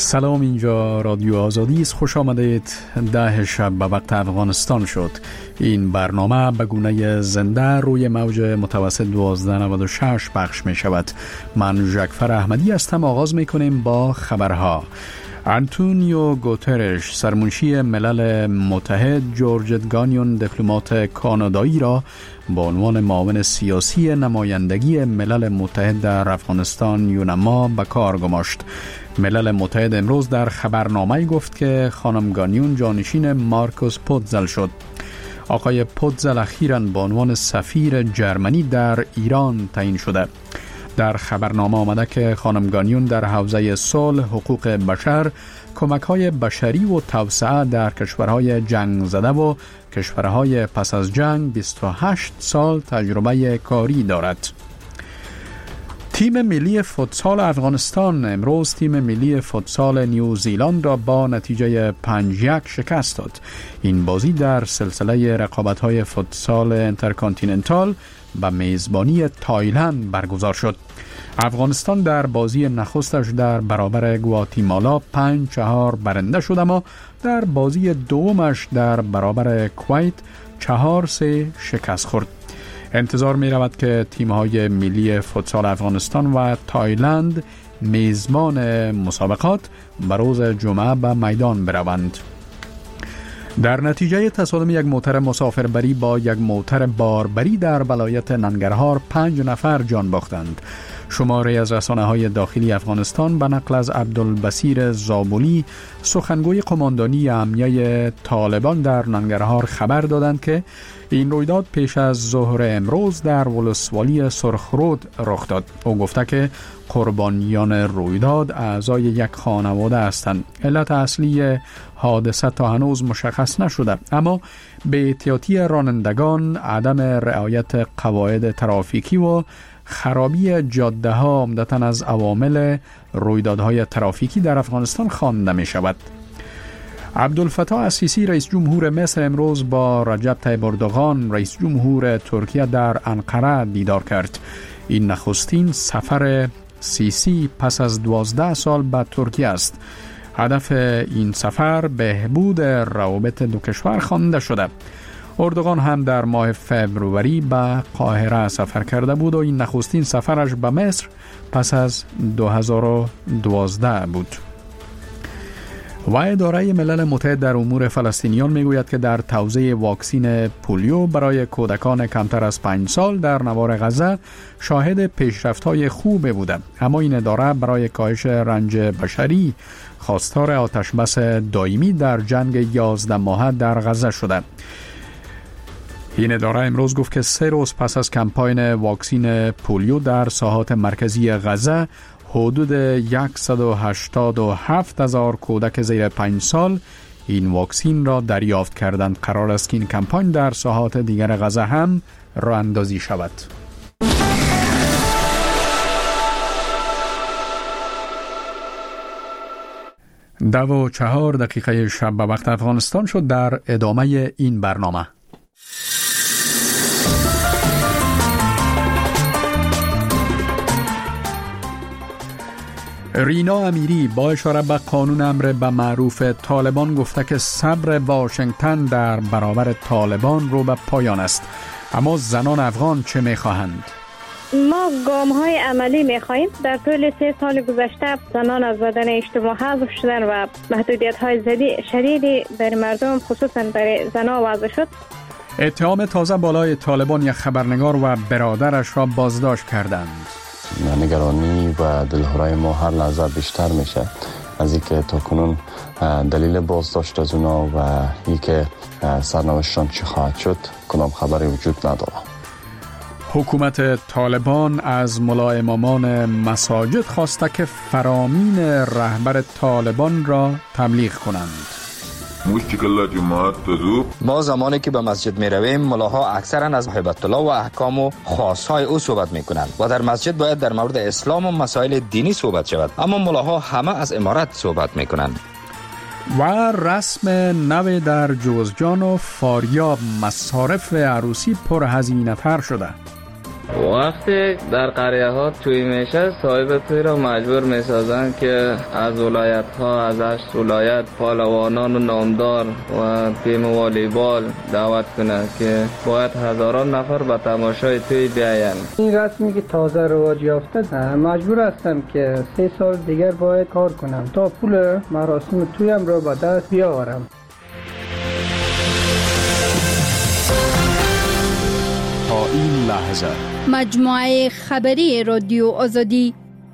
سلام، اینجا رادیو آزادی است. خوش آمدید. 10 شب به وقت افغانستان شد. این برنامه به گونه زنده روی موج متوسط 1296 پخش می شود. من ژکفر احمدی هستم. آغاز می کنیم با خبرها. آنتونیو گوترش، سرمنشی ملل متحد، جورج گانیون، دیپلمات کانادایی را با عنوان معاون سیاسی نمایندگی ملل متحد در افغانستان یونما به کار گماشت. ملل متحد امروز در خبرنامه گفت که خانم گانیون جانشین مارکوس پوتزل شد. آقای پوتزل اخیراً به عنوان سفیر جرمنی در ایران تعیین شده. در خبرنامه آمده که خانم گانیون در حوزه صلح، حقوق بشر، کمک‌های بشری و توسعه در کشورهای جنگ زده و کشورهای پس از جنگ 28 سال تجربه کاری دارد. تیم ملی فوتسال افغانستان امروز تیم ملی فوتسال نیوزیلند را با نتیجه 5-1 شکست داد. این بازی در سلسله رقابت‌های فوتسال انترکانتیننتال به میزبانی تایلند برگزار شد. افغانستان در بازی نخستش در برابر گواتیمالا 5-4 برنده شد، اما در بازی دومش در برابر کویت 4-3 شکست خورد. انتظار می رود که تیم‌های ملی فوتسال افغانستان و تایلند میزبان مسابقات به روز جمعه به میدان بروند. در نتیجه تصادم یک موتر مسافربری با یک موتر باربری در ولایت ننگرهار 5 نفر جان باختند. شماری از رسانه‌های داخلی افغانستان به نقل از عبدالبصیر زابلی، سخنگوی قماندانی امنیه طالبان در ننگرهار خبر دادند که این رویداد پیش از ظهر امروز در ولسوالی سرخرود رخ داد. او گفته که قربانیان رویداد اعضای یک خانواده هستند. علت اصلی حادثه تا هنوز مشخص نشده، اما به احتیاطی رانندگان، عدم رعایت قواعد ترافیکی و خرابی جاده ها عمدتاً از عوامل رویدادهای ترافیکی در افغانستان خوانده می شود. عبدالفتاح السیسی رئیس جمهور مصر امروز با رجب طیب اردوغان رئیس جمهور ترکیه در انقره دیدار کرد. این نخستین سفر سیسی پس از 12 سال به ترکیه است. هدف این سفر بهبود روابط دو کشور خوانده شده. اردوغان هم در ماه فوریه به قاهره سفر کرده بود و این نخستین سفرش به مصر پس از 2012 بود. و اداره ملل متحد در امور فلسطینیان میگوید که در توزیع واکسین پولیو برای کودکان کمتر از 5 سال در نوار غزه شاهد پیشرفت‌های خوب بوده، اما این اداره برای کاهش رنج بشری خواستار آتشبس دائمی در جنگ 11 ماهه در غزه شده. این اداره امروز گفت که 3 روز پس از کمپاین واکسین پولیو در ساحات مرکزی غزه حدود 187,000 کودک زیر 5 سال این واکسین را دریافت کردند. قرار است که این کمپاین در ساحات دیگر غزه هم راه اندازی شود. 10:04 شب به وقت افغانستان شد. در ادامه این برنامه رینا امیری با اشاره به قانون امر به معروف طالبان گفته که صبر واشنگتن در برابر طالبان رو به پایان است. اما زنان افغان چه می‌خواهند؟ ما گام‌های عملی می‌خواهیم. در طول 3 سال گذشته زنان از بدن اجتماع حذف شدن و محدودیت‌های شدیدی بر مردم خصوصا بر زنان وضع شد. اتهام تازه بالای طالبان یک خبرنگار و برادرش را بازداشت کردند. نگرانی و دلهوره ما هر لحظه بیشتر میشه از اینکه تا کنون دلیل بازداشت از اونا و اینکه سرنوشتشان چی خواهد شد کدام خبری وجود نداره. حکومت طالبان از ملا امامان مساجد خواسته که فرامین رهبر طالبان را تبلیغ کنند. ما زمانی که به مسجد می رویم ملاها اکثرا از هیبت الله و احکام و خاصهای او صحبت می کنند و در مسجد باید در مورد اسلام و مسائل دینی صحبت شود، اما ملاها همه از امارت صحبت می کنند. و رسم نو در جوزجان و فاریاب، مصارف عروسی پر هزینه تر شده. وقتی در قریه ها توی میشه صاحب توی را مجبور میسازن که از ولایت ها از 8 ولایت پهلوانان و نامدار و تیم والیبال دعوت کنه که باید هزاران نفر به تماشای توی بیاین. این رسمی که تازه رواج یافته مجبور هستم که 3 سال دیگر باید کار کنم تا پول مراسم تویم را به دست بیاورم. تا این لحظه مجموعه خبری رادیو آزادی.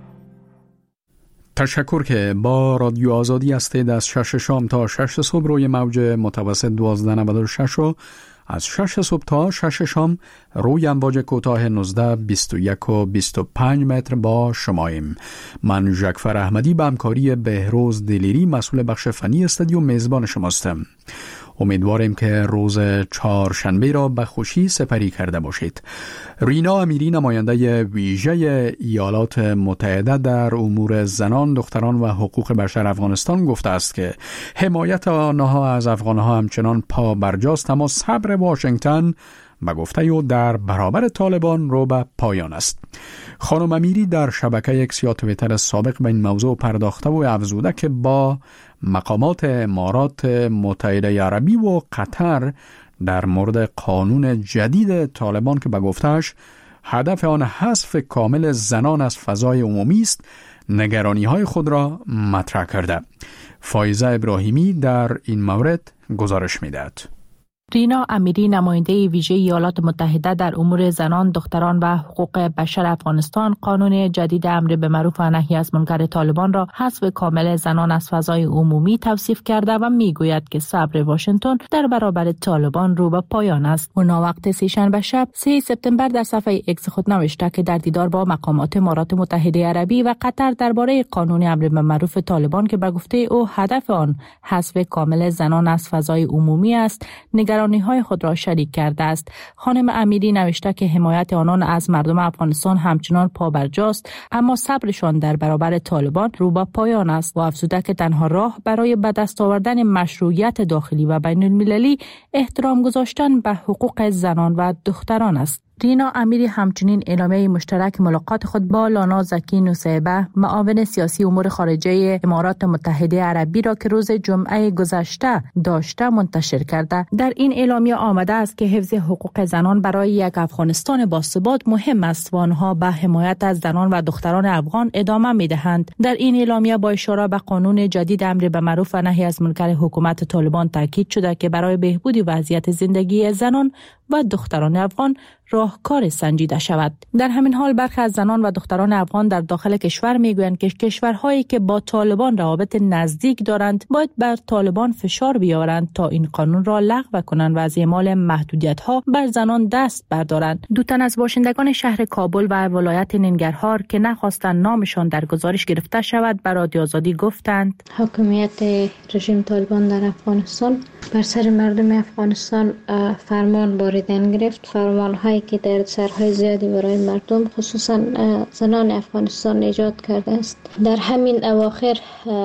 تشکر که با رادیو آزادی هستید. از 6 شام تا 6 صبح روی موج متوسط 1296 و از 6 صبح تا 6 شام روی امواج کوتاه 19، 21 و 25 متر با شماییم. من ژکفر احمدی به همکاری بهروز دلیری مسئول بخش فنی استودیو میزبان شماستم. امیدواریم که روز چهارشنبه را به خوشی سپری کرده باشید. رینا امیری نماینده ویژه ایالات متحده در امور زنان، دختران و حقوق بشر افغانستان گفته است که حمایت آنها از افغانها همچنان پا برجاست، اما صبر واشنگتن به گفته او در برابر طالبان رو به پایان است. خانم امیری در شبکه اکس یا توییتر سابق به این موضوع پرداخته و افزوده که با مقامات امارات متحده عربی و قطر در مورد قانون جدید طالبان که به گفتهش هدف آن حذف کامل زنان از فضای عمومی است، نگرانی‌های خود را مطرح کرده. فایزه ابراهیمی در این مورد گزارش می‌دهد. رینا امیری نماینده ویژه ایالات متحده در امور زنان، دختران و حقوق بشر افغانستان قانون جدید امر به معروف و نهی از منکر طالبان را حذف کامل زنان از فضای عمومی توصیف کرده و میگوید که صبر واشنگتن در برابر طالبان رو به پایان است. او وقت سه‌شنبه شب 3 سپتامبر در صفحه اکس خود نوشته که در دیدار با مقامات امارات متحده عربی و قطر درباره قانون امر به معروف طالبان که به گفته او هدف آن حذف کامل زنان از فضای عمومی است، نگرانی‌های خود را شریک کرده است. خانم امیری نوشته که حمایت آنان از مردم افغانستان همچنان پابرجاست، اما صبرشان در برابر طالبان رو به پایان است و افزوده که تنها راه برای به دست آوردن مشروعیت داخلی و بین المللی احترام گذاشتن به حقوق زنان و دختران است. رینا امیری همچنین اعلامیه مشترک ملاقات خود با لانا زکی نصیبه، معاون سیاسی امور خارجه امارات متحده عربی را که روز جمعه گذشته داشته منتشر کرده. در این اعلامیه آمده است که حفظ حقوق زنان برای یک افغانستان باثبات مهم است و آنها به حمایت از زنان و دختران افغان ادامه می‌دهند. در این اعلامیه با اشاره به قانون جدید امر به معروف و نهی از منکر حکومت طالبان تاکید شده که برای بهبود وضعیت زندگی زنان و دختران افغان راهکار سنجیده شود. در همین حال برخی از زنان و دختران افغان در داخل کشور میگویند که کشورهایی که با طالبان روابط نزدیک دارند باید بر طالبان فشار بیاورند تا این قانون را لغو کنند و از اعمال محدودیت‌ها بر زنان دست بردارند. دو تن از باشندگان شهر کابل و ولایت ننگرهار که نخواستند نامشان در گزارش گرفته شود به رادیو آزادی گفتند حاکمیت رژیم طالبان در افغانستان بر سر مردم افغانستان فرمان باریدن گرفت، فرمان‌هایی که در سرهای زیادی برای مردم خصوصا زنان افغانستان ایجاد کرده است. در همین اواخر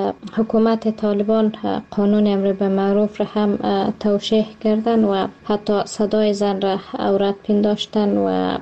حکومت طالبان قانون امر به معروف را هم توشیح کردن و حتی صدای زن را عورت پنداشتن و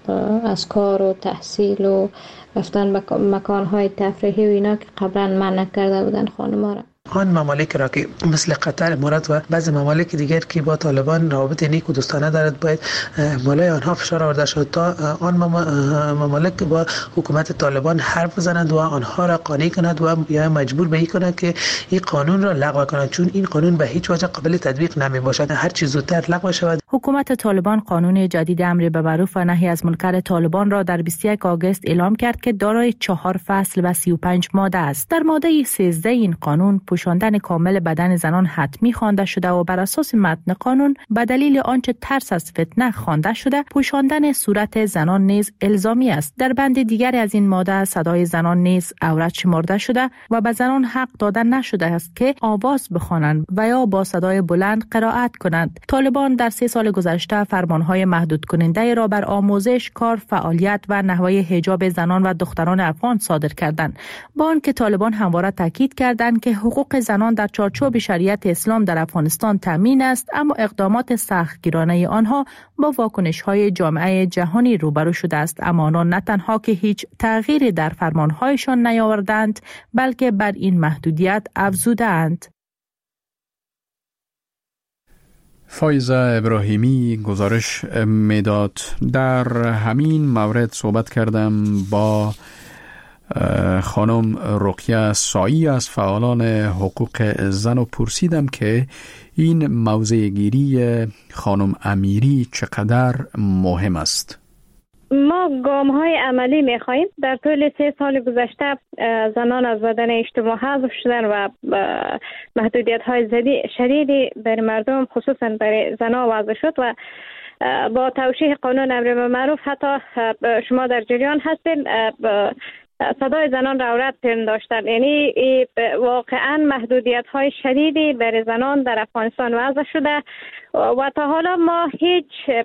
از کار و تحصیل و رفتن به مکان‌های تفریحی و اینا که قبلا منع کرده بودن خانم‌ها را. آن ممالک را که مثل قطر، امارات و بعضی ممالک دیگر که با طالبان روابط نیک و دوستانه دارد باید بالای آنها فشار آورده شد تا آن ممالک با حکومت طالبان حرف بزنند و آنها را قانع کنند و یا مجبور به این کنند که این قانون را لغو کنند، چون این قانون به هیچ وجه قابل تطبیق نمی باشد. هر چیز زودتر لغو شود. حکومت طالبان قانون جدید امر به معروف و نهی از منکر طالبان را در 21 آگوست اعلام کرد که دارای 4 فصل و 35 ماده است. در ماده 13 این قانون پوشاندن کامل بدن زنان حتمی خوانده شده و بر اساس متن قانون به دلیل آنچه ترس از فتنه خوانده شده پوشاندن صورت زنان نیز الزامی است. در بند دیگری از این ماده صدای زنان نیز عورت شمرده شده و به زنان حق داده نشده است که آواز بخوانند و یا با صدای بلند قرائت کنند. طالبان در 3 سال گذشته فرمانهای محدود کننده را بر آموزش، کار، فعالیت و نحوه حجاب زنان و دختران افغان صادر کردند. با آنکه طالبان همواره تاکید کردند که حقوق حقوق زنان در چارچوب شریعت اسلام در افغانستان تامین است، اما اقدامات سختگیرانه آنها با واکنش‌های جامعه جهانی روبرو شده است. اما آنان نه تنها که هیچ تغییری در فرمان‌هایشان نیاوردند، بلکه بر این محدودیت افزودند. فایزه ابراهیمی گزارش میداد. در همین مورد صحبت کردم با خانم رقیه سایی از فعالان حقوق زن و پرسیدم که این موضع گیری خانم امیری چقدر مهم است. ما گام‌های عملی می‌خواهیم. در طول 3 سال گذشته زنان از بدن اجتماع حذف شدن و محدودیت‌های شدیدی بر مردم خصوصا برای زنان وضع شد و با توشیح قانون امر بالمعروف حتی شما در جریان هستین صدای زنان رعایت داشتن. یعنی واقعا محدودیت‌های شدیدی برای زنان در افغانستان وضع شده و تا حالا ما هیچ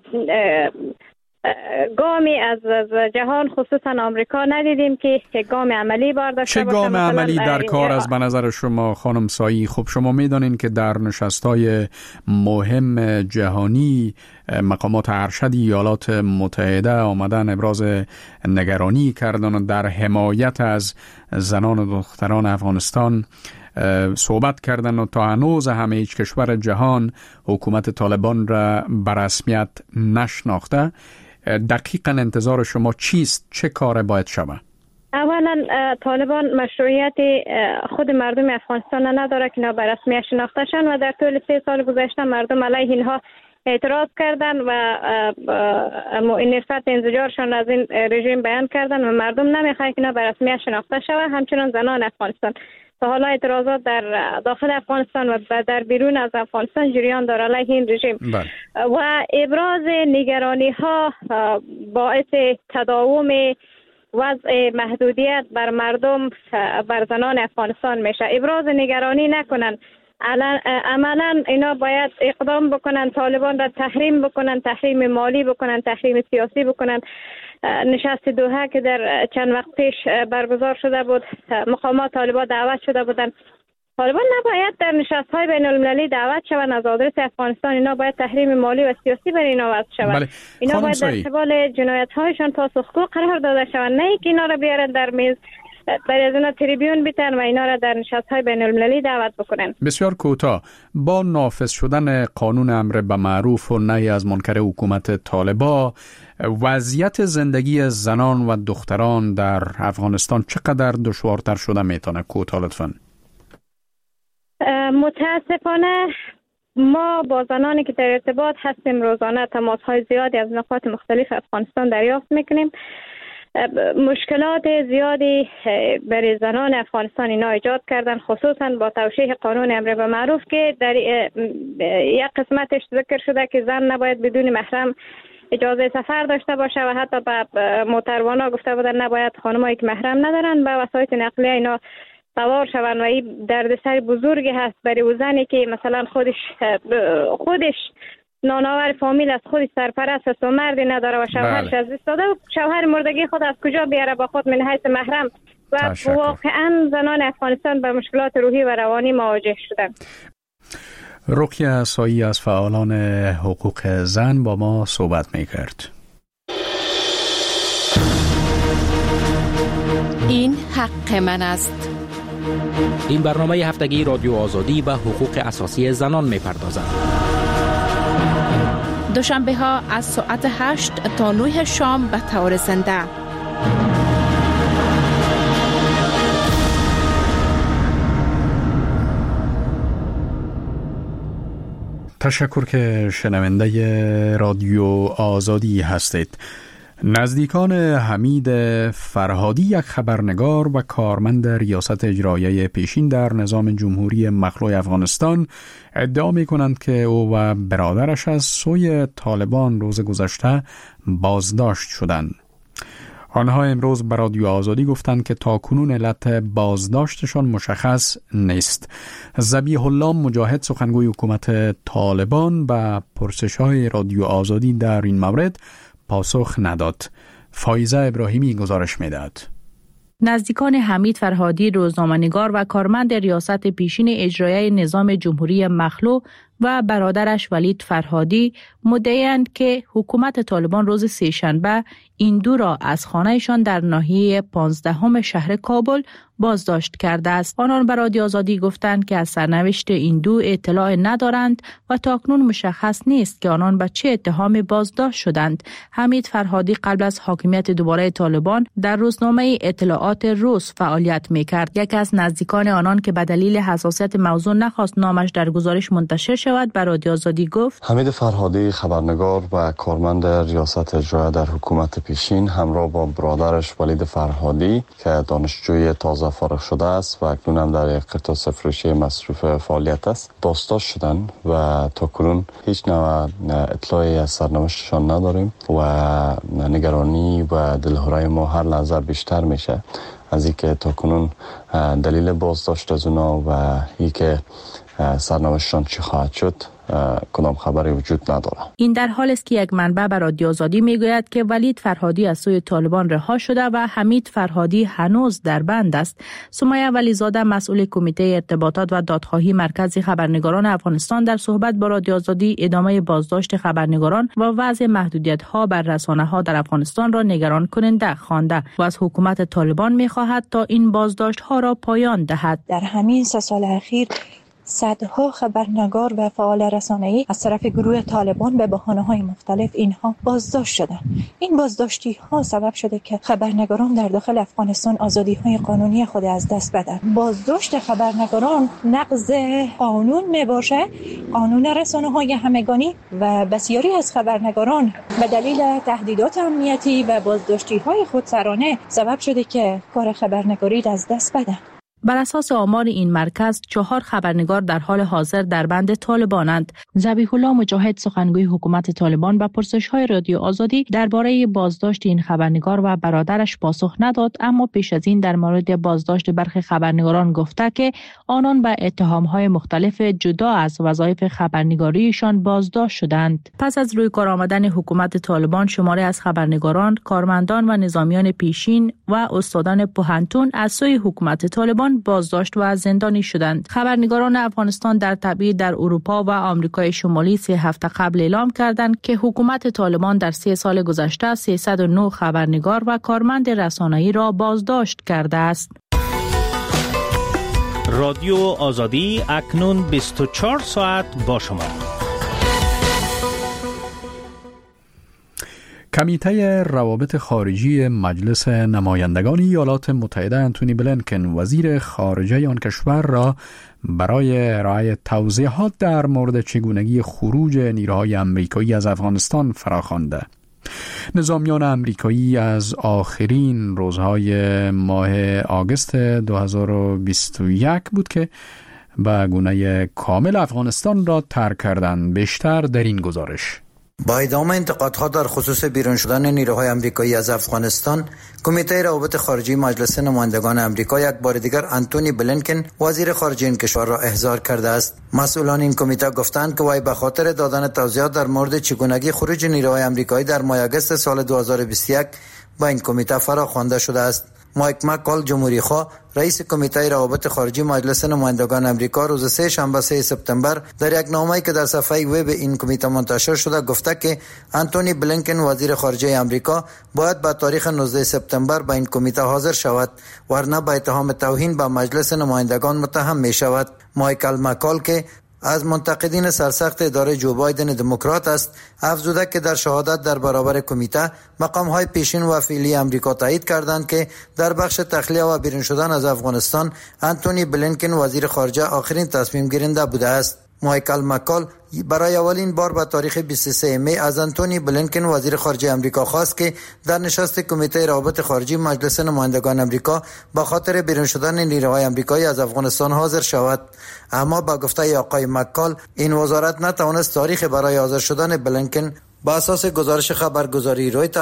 گامی از جهان خصوصا آمریکا ندیدیم که گام عملی برداشته باشه. چه گام عملی در کار است به نظر شما خانم سایی؟ خب شما میدانین که در نشست‌های مهم جهانی مقامات ارشد ایالات متحده آمدن ابراز نگرانی کردن و در حمایت از زنان و دختران افغانستان صحبت کردن و تا هنوز همه هیچ کشور جهان حکومت طالبان را به رسمیت نشناخته. دقیقاً انتظار شما چیست؟ چه کار باید شود؟ اولا طالبان مشروعیت خود مردم افغانستان نداره که اینا به رسمیت شناخته شن و در طول 3 سال گذشته مردم علیه اینها اعتراض کردن و نفرت انزجارشان از این رژیم بیان کردن و مردم نمیخواد که اینا به رسمیت شناخته شود. همچنین زنان افغانستان تا حالا اعتراضات در داخل افغانستان و در بیرون از افغانستان جریان داره علیه این رژیم و ابراز نگرانی ها باعث تداوم وضع محدودیت بر مردم بر زنان افغانستان میشه. ابراز نگرانی نکنن، عملا اینا باید اقدام بکنن، طالبان را تحریم بکنن، تحریم مالی بکنن، تحریم سیاسی بکنن. نشست دوحه که در چند وقت پیش برگزار شده بود، مقامات طالبان دعوت شده بودن. طالبان نباید در نشست‌های بین‌المللی دعوت شوند از آدرس افغانستان. اینا باید تحریم مالی و سیاسی برای اینا وضع شود. اینا باید در قبال جنایت‌هایشان پاسخگو قرار داده شوند، نه که اینا را بیارن در میز برای از اینا تریبیون بیتن و اینا را در نشست‌های بین‌المللی دعوت بکنن. بسیار کوتاه، با نافذ شدن قانون امر بالمعروف و نهی از منکر حکومت طالبان، وضعیت زندگی زنان و دختران در افغانستان چقدر دشوارتر شده میتونه؟ کوتاه لطفاً. متاسفانه ما با زنانی که در ارتباط هستیم روزانه تماس‌های زیادی از نقاط مختلف افغانستان دریافت میکنیم. مشکلات زیادی برای زنان افغانستان اینا ایجاد کردن، خصوصا با توشیح قانون امر بالمعروف که در یک قسمتش ذکر شده که زن نباید بدون محرم اجازه سفر داشته باشه و حتی به موتروانا گفته بودن نباید خانمایی که محرم ندارن به وسایل نقلیه اینا سوار شوند و این دردسر بزرگی هست برای زنی که مثلا خودش نانآور فامیل از خودش سرپرست است و مردی نداره و شوهرش از دست داده و شوهر مردگی خود از کجا بیاره با خود من حیث محرم و واقعا زنان افغانستان به مشکلات روحی و روانی مواجه شدن. رقیه سایی از فعالان حقوق زن با ما صحبت می‌کرد. این حق من است. این برنامه هفتگی رادیو آزادی و حقوق اساسی زنان می‌پردازد. دوشنبه ها از ساعت 8 تا 9 شام به طور زنده. تشکر که شنونده رادیو آزادی هستید. نزدیکان حمید فرهادی، یک خبرنگار و کارمند ریاست اجراییه پیشین در نظام جمهوری مخلوع افغانستان، ادعا می کنند که او و برادرش از سوی طالبان روز گذشته بازداشت شدند. آنها امروز به رادیو آزادی گفتند که تاکنون علت بازداشتشان مشخص نیست. ذبیح الله مجاهد، سخنگوی حکومت طالبان، به پرسش‌های رادیو آزادی در این مورد پاسخ نداد. فایزه ابراهیمی گزارش می‌دهد. نزدیکان حمید فرهادی روزنامه‌نگار و کارمند ریاست پیشین اجرایی نظام جمهوری مخلوع و برادرش ولید فرهادی مدعی‌اند که حکومت طالبان روز سه‌شنبه این دو را از خانه‌شان در ناحیه 15 شهر کابل بازداشت کرده است. آنان به رادیو آزادی گفتند که از سرنوشت این دو اطلاع ندارند و تاکنون مشخص نیست که آنان به چه اتهامی بازداشت شدند. حمید فرهادی قبل از حاکمیت دوباره طالبان در روزنامه اطلاعات روز فعالیت می‌کرد. یکی از نزدیکان آنان که به دلیل حساسیت موضوع نخواست نامش در گزارش منتشر شود به رادیو آزادی گفت: حمید فرهادی خبرنگار و کارمند ریاست اجرایی در حکومت پیشین همراه با برادرش ولید فرهادی که دانشجوی تازه فارغ شده است و اکنون هم در یک قطاع فروشی مصروف فعالیت است بازداشت شدند و تا کنون هیچ نوع اطلاعی از سرنوشتشان نداریم و نگرانی و دلهره ما هر لحظه بیشتر میشه از اینکه تا کنون دلیل بازداشت از اونا و اینکه سرنوشتشان چی خواهد شد کدام خبری وجود نداره. این در حال است که یک منبع به رادیو آزادی میگوید که ولید فرهادی از سوی طالبان رها شده و حمید فرهادی هنوز در بند است. سمیه ولیزاده مسئول کمیته ارتباطات و دادخواهی مرکز خبرنگاران افغانستان در صحبت با رادیو آزادی ادامه بازداشت خبرنگاران و وضع محدودیت‌ها بر رسانه‌ها در افغانستان را نگران کننده خوانده و از حکومت طالبان می‌خواهد تا این بازداشت‌ها را پایان دهد. در همین 3 سال اخیر صدها خبرنگار و فعال رسانه‌ای از طرف گروه طالبان به بهانه‌های مختلف اینها بازداشت شدند. این بازداشتی‌ها سبب شده که خبرنگاران در داخل افغانستان آزادی‌های قانونی خود از دست بدن. بازداشت خبرنگاران نقض قانون میباشه، قانون رسانه‌های همگانی، و بسیاری از خبرنگاران به دلیل تهدیدات امنیتی و بازداشتی‌های خودسرانه سبب شده که کار خبرنگاری از دست بدن. بر اساس آمار این مرکز 4 خبرنگار در حال حاضر در بند طالبانند. ذبیح الله مجاهد سخنگوی حکومت طالبان به پرسش‌های رادیو آزادی درباره بازداشت این خبرنگار و برادرش پاسخ نداد، اما پیش از این در مورد بازداشت برخی خبرنگاران گفته که آنان به اتهام‌های مختلف جدا از وظایف خبرنگاریشان بازداشت شدند. پس از روی کار آمدن حکومت طالبان شماری از خبرنگاران، کارمندان و نظامیان پیشین و استادان پوهنتون از سوی حکومت طالبان بازداشت و زندانی شدند. خبرنگاران افغانستان در تبعید در اروپا و آمریکای شمالی 3 هفته قبل اعلام کردند که حکومت طالبان در 3 سال گذشته 309 خبرنگار و کارمند رسانه‌ای را بازداشت کرده است. رادیو آزادی اکنون 24 ساعت با شما. کمیته روابط خارجی مجلس نمایندگان ایالات متحده انتونی بلینکن وزیر خارجه آن کشور را برای ارائه توضیحات در مورد چگونگی خروج نیروهای آمریکایی از افغانستان فراخوانده. نظامیان آمریکایی از آخرین روزهای ماه آگوست 2021 بود که به گونه کامل افغانستان را ترک کردند. بیشتر در این گزارش. با ادامه انتقادها در خصوص بیرون شدن نیروهای آمریکایی از افغانستان، کمیته روابط خارجی مجلس نمایندگان آمریکا یک بار دیگر انتونی بلینکن وزیر خارجه این کشور را احضار کرده است. مسئولان این کمیته گفتند که وی به خاطر دادن توضیحات در مورد چگونگی خروج نیروهای آمریکایی در ماه آگوست سال 2021 با این کمیته فراخوانده شده است. مایک مکال جمهوری‌خواه رئیس کمیته روابط خارجی مجلس نمایندگان آمریکا روز 3 شنبه 3 سپتامبر در یک نامه‌ای که در صفحه وب این کمیته منتشر شده گفته که انتونی بلینکن وزیر خارجه آمریکا باید به تاریخ 19 سپتامبر به این کمیته حاضر شود، ورنه به اتهام توهین به مجلس نمایندگان متهم می شود. مایکل مکال که از منتقدین سرسخت اداره جو بایدن دموکرات است، افزوده که در شهادت در برابر کمیته مقام‌های پیشین و فعلی آمریکا تایید کردند که در بخش تخلیه و بیرون شدن از افغانستان انتونی بلینکن وزیر خارجه آخرین تصمیم گیرنده بوده است. مایکل مکال برای اولین بار به تاریخ 23 می از انتونی بلینکن وزیر خارجه آمریکا خواست که در نشست کمیته روابط خارجی مجلس نمایندگان آمریکا با خاطر بیرون شدن نیروهای آمریکایی از افغانستان حاضر شود، اما با گفته آقای مکال این وزارت نتوانست تاریخ برای حاضر شدن بلینکن با اساس گزارش خبرگزاری رویترز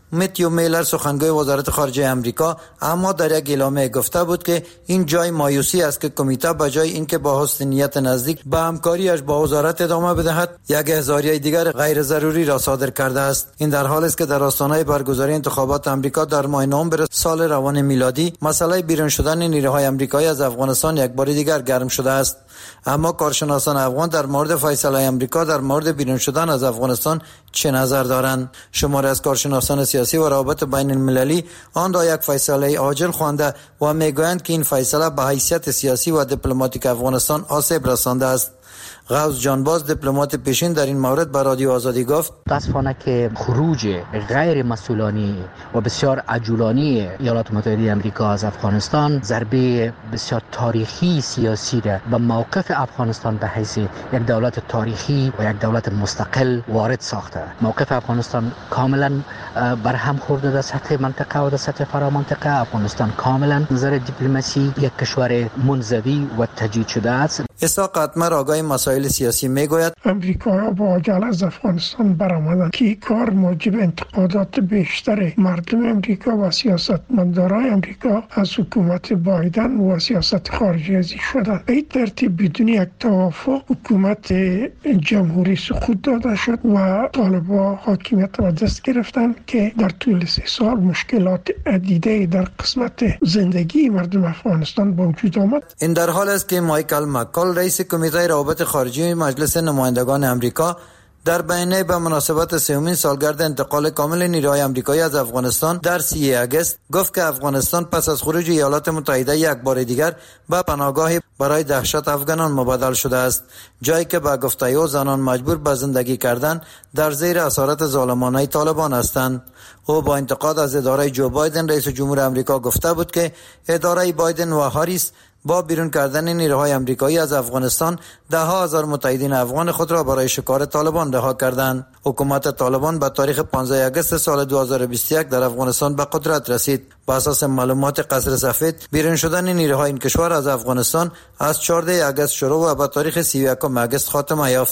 متیو میلر سخنگوی وزارت خارجه امریکا اما در یک اعلامیه گفته بود که این جای مایوسی است که کمیته به جای اینکه با حسن نیت نزدیک به همکاریش با وزارت ادامه بدهد یک احضاریه دیگر غیر ضروری را صادر کرده است. این در حالی است که در آستانه برگزاری انتخابات امریکا در ماه نوامبر سال روان میلادی مسئله بیرون شدن نیروهای آمریکایی از افغانستان یک بار دیگر گرم شده است. اما کارشناسان افغان در مورد فیصله آمریکا در مورد بیرون شدن از افغانستان چه نظر دارند؟ شماری از کارشناسان سیاسی و روابط بین المللی آن را یک فیصله عاجل خوانده و میگویند که این فیصله به حیثیت سیاسی و دیپلماتیک افغانستان آسیب رسانده است. غوث جانباز دیپلمات پیشین در این مورد به رادیو آزادی گفت متاسفانه که خروج غیر مسئولانه و بسیار عجولانه ایالات متحده آمریکا از افغانستان ضربه بسیار تاریخی سیاسی را به موقف افغانستان به حیث یک دولت تاریخی و یک دولت مستقل وارد ساخته. موقف افغانستان کاملا برهم خورده در سطح منطقه و در سطح فرامنطقه. افغانستان کاملا نظر دیپلماسی یک کشور منزوی و تجدید شده است. اسحاق اتمر آگاه مسائل سیاسی میگوید امریکا با عجله از افغانستان برآمدند که این کار موجب انتقادات بیشتر مردم امریکا و سیاستمداران امریکا از حکومت بایدن و سیاست خارجی شدند. این ترتیب بدون یک توافق حکومت جمهوری سقوط داده شد و طالبان حاکمیت را دست گرفتند که در طول 3 سال مشکلات عدیده در قسمت زندگی مردم افغانستان به وجود آمد. این در حال است که مایکل مکال رئیس کمیته روابط خارجی مجلس نمایندگان امریکا در بیانیه به مناسبت 3مین سالگرد انتقال کامل نیروهای آمریکایی از افغانستان در 3 آگوست گفت که افغانستان پس از خروج ایالات متحده یک بار دیگر به پناهگاهی برای دهشت افغانان مبادل شده است، جایی که به گفته او زنان مجبور به زندگی کردن در زیر اسارت ظالمانه طالبان هستند. او با انتقاد از اداره جو بایدن رئیس جمهور آمریکا گفته بود که اداره بایدن و هاریس با بیرون کردن نیروهای آمریکایی از افغانستان 10,000 متحدین افغان خود را برای شکار طالبان رها کردند. حکومت طالبان به تاریخ 15 آگوست سال 2021 در افغانستان به قدرت رسید. بر اساس معلومات قصر سفید بیرون شدن نیروهای این کشور از افغانستان از 14 آگوست شروع و به تاریخ 31 آگوست خاتمه یافت.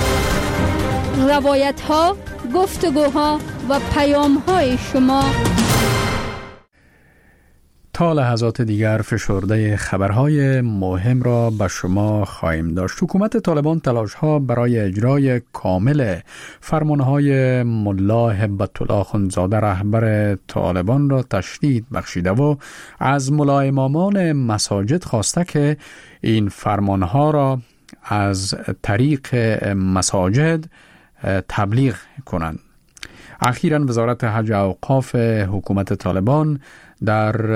روایت ها، گفتگوها و پیام های شما. تا لحظات دیگر فشرده خبرهای مهم را به شما خواهیم داشت. حکومت طالبان تلاش‌ها برای اجرای کامل فرمانهای ملا هبت الله اخندزاده رهبر طالبان را تشدید بخشیده و از ملا امامان مساجد خواسته که این فرمانها را از طریق مساجد تبلیغ کنند. اخیراً وزارت حج و اوقاف حکومت طالبان در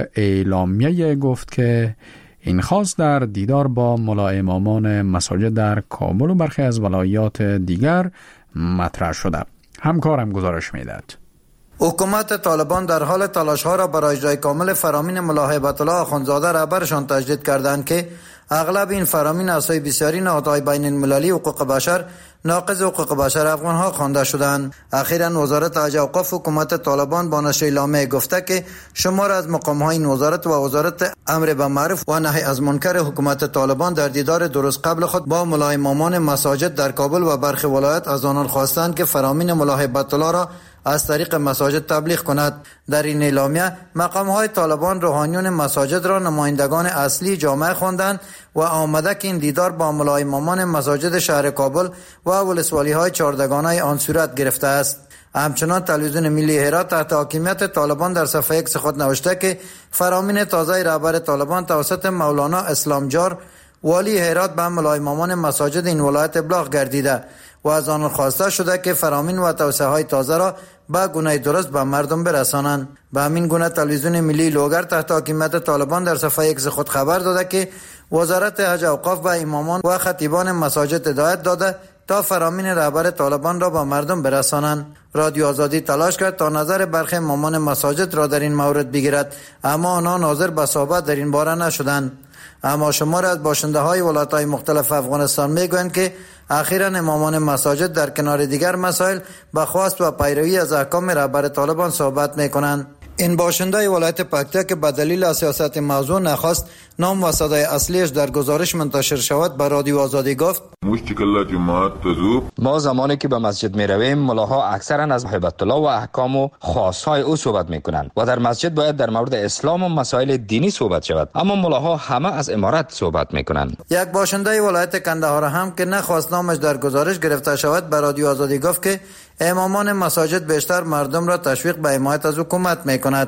اعلامیه گفت که این خواست در دیدار با ملا امامان مساجد در کابل و برخی از ولایات دیگر مطرح شده. همکارم گزارش میدهد. حکومت طالبان در حال تلاش‌ها را برای اجرای کامل فرامین ملا هبت الله اخندزاده رهبرشان تجدید کردند که اغلب این فرامین اساس بسیاری نهادهای بین المللی حقوق بشر ناقض حقوق بشر افغان‌ها خوانده شدند. اخیراً وزارت حج و اوقاف حکومت طالبان با نشر اعلامیه گفته که شمار از مقام‌های این وزارت و وزارت امر به معروف و نهی از منکر حکومت طالبان در دیدار درست قبل خود با ملا امامان مساجد در کابل و برخی ولایات از آنان خواستند که فرامین ملا هبت الله را از طریق مساجد تبلیغ کند. در این اعلامیه مقام‌های طالبان روحانیون مساجد را نمایندگان اصلی جامعه خواندند و آمده که این دیدار با ملا امامان مساجد شهر کابل و ولسوالی‌های چهاردگانه آن صورت گرفته است. همچنان تلویزیون ملی هرات تحت حاکمیت طالبان در صفحه ایکس خود نوشته که فرامین تازه رهبر طالبان توسط مولانا اسلامجار والی هرات به ملا امامان مساجد این ولایت ابلاغ گردیده و از آن خواسته شده که فرامین و توصیه‌های تازه را به گونه درست به مردم برسانند. به همین گونه تلویزیون ملی لوگر تحت حاکمیت طالبان در صفحه ایکس خود خبر داده که وزارت حج و اوقاف به امامان و خطیبان مساجد هدایت داده تا فرامین رهبر طالبان را به مردم برسانند. رادیو آزادی تلاش کرد تا نظر برخی امامان مساجد را در این مورد بگیرد، اما آنها حاضر به صحبت در این باره نشدند. اما شمار از باشنده‌های ولایت‌های مختلف افغانستان میگویند که اخیراً امامان مساجد در کنار دیگر مسائل به خواست و پیروی از احکام رهبر طالبان صحبت میکنند. این باشنده ولایت پکتیا که به دلیل سیاست موضوع نخواست نام و صدای اصلیش در گزارش منتشر شود به رادیو آزادی گفت: ما زمانی که به مسجد می رویم ملاها اکثرا از هیبت الله و احکام و خاصهای او صحبت می کنند و در مسجد باید در مورد اسلام و مسائل دینی صحبت شود، اما ملاها همه از امارت صحبت می کنند. یک باشنده ولایت کندهار هم که نخواست نامش در گزارش گرفته شود به رادیو آزادی گفت که امامان مساجد بیشتر مردم را تشویق به حمایت از حکومت می کند.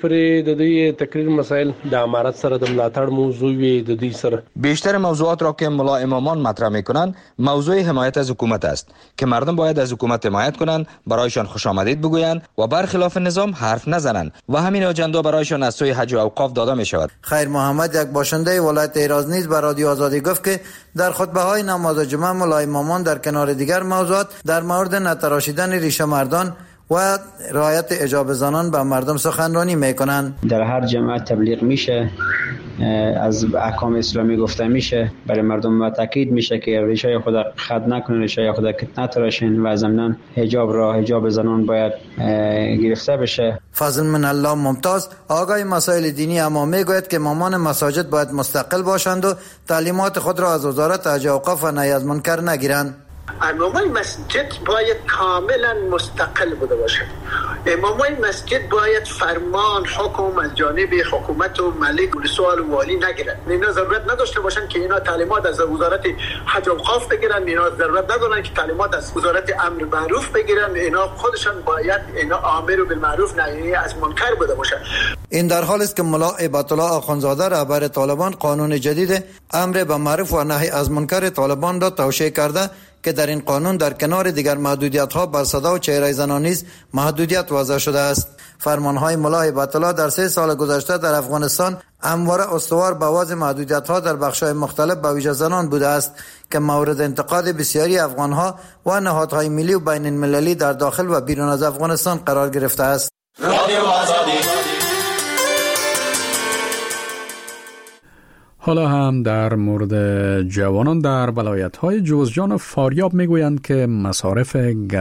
تقریر مسائل د امارت سره د ملاتړ موضوع وي د دې سره بیشتر موضوعات را که ملا امامان مطرح می کنند موضوع حمایت از حکومت است که مردم باید از حکومت حمایت کنند، برایشان خوش آمدید بگویند و برخلاف نظام حرف نزنند و همین اجندا برایشان از سوی حج و اوقاف داده می شود. خیر محمد یک باشنده ولایت ایراز نیز به رادیو آزادی گفت که در خطبه های نماز جمعه ملا امامان در کنار دیگر موضوعات در مورد نتراشیدن ریشه مردان و رعایت حجاب زنان به مردم سخنرانی میکنند. در هر جماعت تبلیغ میشه، از احکام اسلامی گفته میشه، برای مردم تاکید میشه که ریشه خود خود نکنن، ریشه خود نتراشن و ضمن حجاب زنان باید گرفته بشه. فضل من الله ممتاز آقای مسائل دینی اما میگوید که امامان مساجد باید مستقل باشند و تعلیمات خود را از وزارت حج و اوقاف و نهی از منکر نگیرند. امامای مسجد باید کاملا مستقل بوده باشد. امامای مسجد باید فرمان حکم از جانب حکومت و ملک و سوال والی نگیرند. اینا ضرورت نداشته باشن که اینا تعلیمات از وزارت حج و اوقاف بگیرن، اینا ضرورت ندارن که تعلیمات از وزارت امر معروف بگیرن، اینا خودشان باید اینا امر بالمعروف نهی از منکر بوده باشن. این در حالی است که ملا هیبت الله آخوندزاده رهبر طالبان قانون جدید امر به معروف و نهی از منکر طالبان را توشیح کرده که در این قانون در کنار دیگر محدودیت‌ها بر صدا و چهره زنان نیز محدودیت وضع شده است. فرمان‌های ملا هیبت الله در 3 سال گذشته در افغانستان همواره استوار به وضع محدودیت‌ها در بخش‌های مختلف به ویژه زنان بوده است که مورد انتقاد بسیاری افغان‌ها و نهادهای ملی و بین المللی در داخل و بیرون از افغانستان قرار گرفته است. حالا هم در مورد جوانان در ولایت‌های جوزجان و فاریاب میگویند که مصارف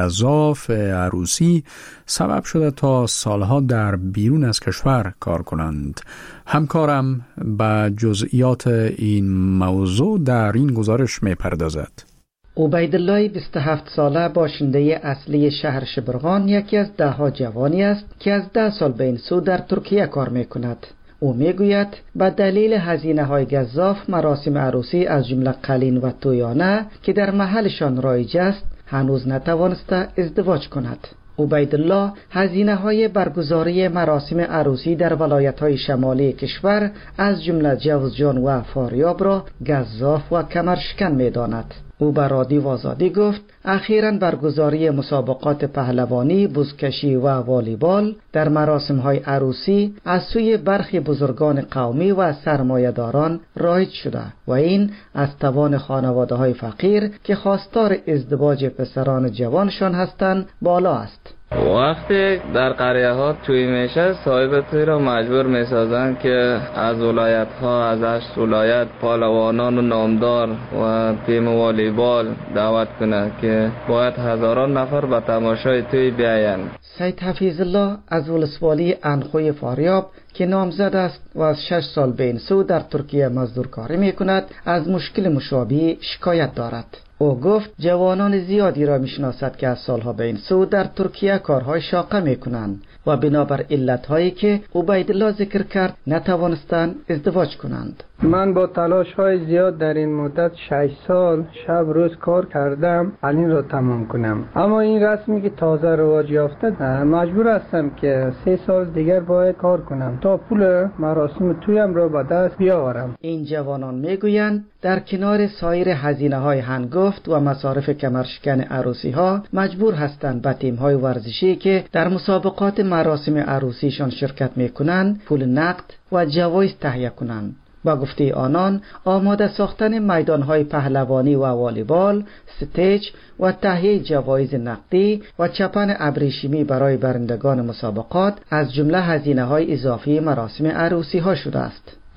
گزاف عروسی سبب شده تا سالها در بیرون از کشور کار کنند. همکارم به جزئیات این موضوع در این گزارش میپردازد. عبیدالله 27 ساله باشنده اصلی شهر شبرغان یکی از 10 جوانی است که از 10 سال به این سو در ترکیه کار میکند. او میگوید به دلیل هزینه‌های گزاف مراسم عروسی از جمله قلین و تویانه که در محلشان رایج است هنوز نتوانسته ازدواج کند. عبیدالله هزینه‌های برگزاری مراسم عروسی در ولایت‌های شمالی کشور از جمله جوزجان و فاریاب را گزاف و کمرشکن می‌داند. او به رادیو آزادی گفت اخیراً برگزاری مسابقات پهلوانی، بزکشی و والیبال در مراسم‌های عروسی از سوی برخی بزرگان قومی و سرمایه‌داران رایج شده و این از توان خانواده‌های فقیر که خواستار ازدواج پسران جوانشان هستند بالا است. وقتی در قریه ها توی میشه صاحب توی را مجبور میسازن که از ولایت ها از 8 ولایت پهلوانان و نامدار و تیم والیبال دعوت کنه که باید هزاران نفر به تماشای توی بیاین. سید حفیظ الله از ولسوالی انخوی فاریاب که نامزد است و از 6 سال به این سو در ترکیه مزدورکاری میکند از مشکل مشابه شکایت دارد. او گفت جوانان زیادی را میشناسد که از سالها به این سو در ترکیه کارهای شاقه میکنند و بنابر علتهایی که عبیدالله ذکر کرد نتوانستند ازدواج کنند. من با تلاش های زیاد در این مدت 6 سال شب روز کار کردم این را تمام کنم، اما این رسمی که تازه رواج یافته مجبور هستم که 3 سال دیگر باید کار کنم تا پول مراسم تویم را به دست بیاورم. این جوانان میگویند در کنار سایر هزینه‌های هنگفت و مصارف کمرشکن عروسی ها مجبور هستند به تیم‌های ورزشی که در مسابقات مراسم عروسیشان شرکت میکنند پول نقد و جوایز تهیه کنند. با گفته آنان آماده ساختن میدانهای پهلوانی و والیبال، ستیج و تهیه جوایز نقدی و چپن ابریشمی برای برندگان مسابقات از جمله هزینه‌های اضافی مراسم عروسی ها شده است.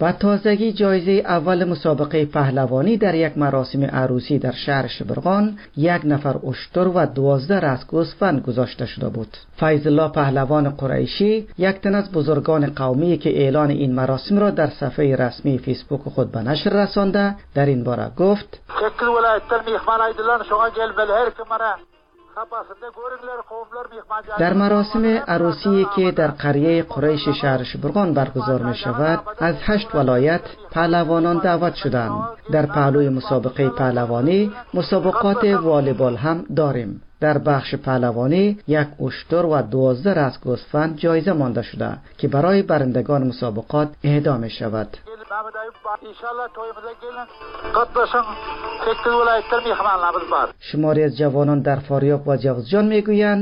و تازگی جایزه اول مسابقه پهلوانی در یک مراسم عروسی در شهر شبرغان 1 نفر اشتر و 12 رأس گوسفند گذاشته شده بود. فیض الله پهلوان قریشی، یک تن از بزرگان قومی که اعلان این مراسم را در صفحه رسمی فیسبوک خود به نشر رسانده، در این باره گفت: در مراسم عروسی که در قریه قریش شهر شبرغان برگزار می شود، از 8 ولایت پهلوانان دعوت شدند. در پهلوی مسابقه پهلوانی مسابقات والیبال هم داریم. در بخش پهلوانی 1 اشتر و 12 رأس گوسفند جایزه مانده شده که برای برندگان مسابقات اهدا می شود. شماری از جوانان در فاریاب و جوزجان می گویند